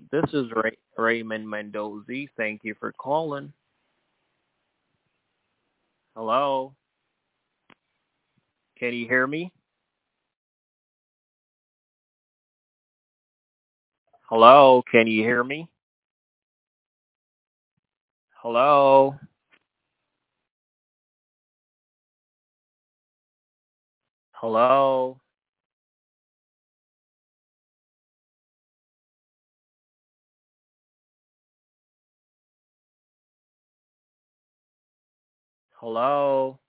This is Raymond Mendoza. Thank you for calling. Hello, can you hear me? Hello, can you hear me? Hello, hello, hello.